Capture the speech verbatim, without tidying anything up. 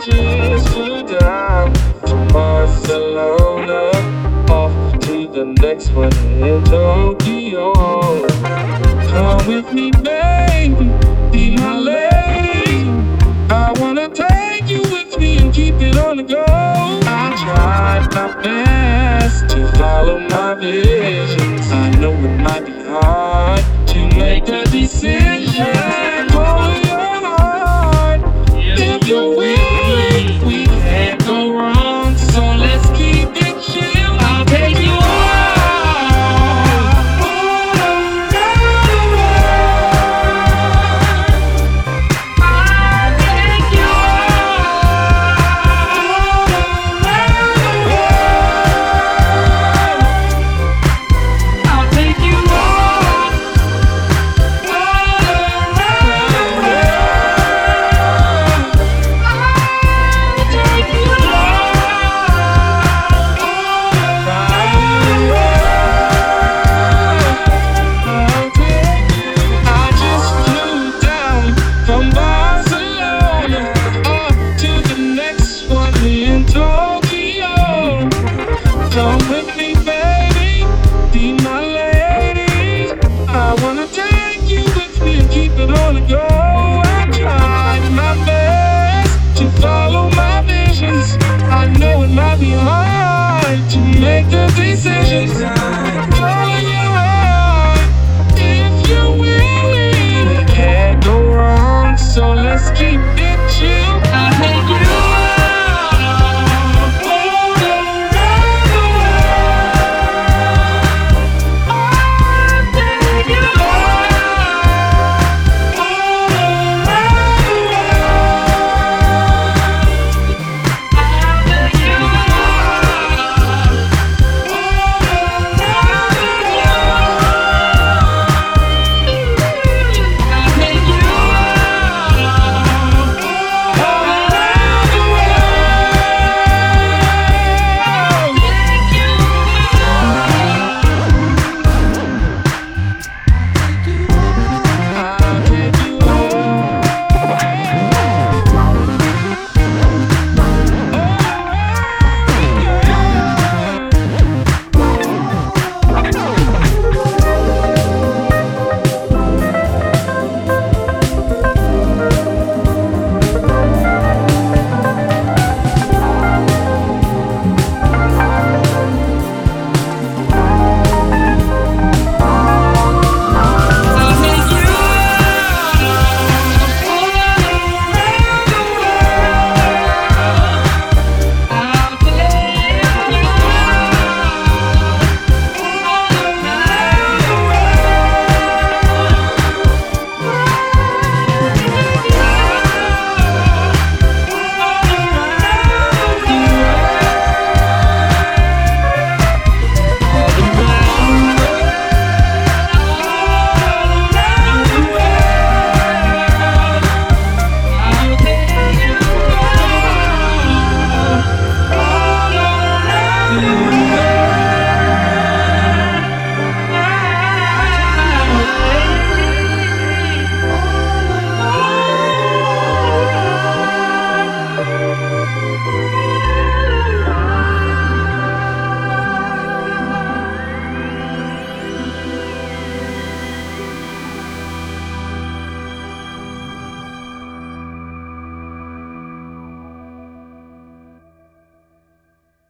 just flew down to Barcelona, off to the next one in Tokyo. Come with me, baby, be my lady. I wanna take you with me and keep it on the go. I tried my best to follow my visions. I know it might be hard to make a decision. Follow your heart if you will.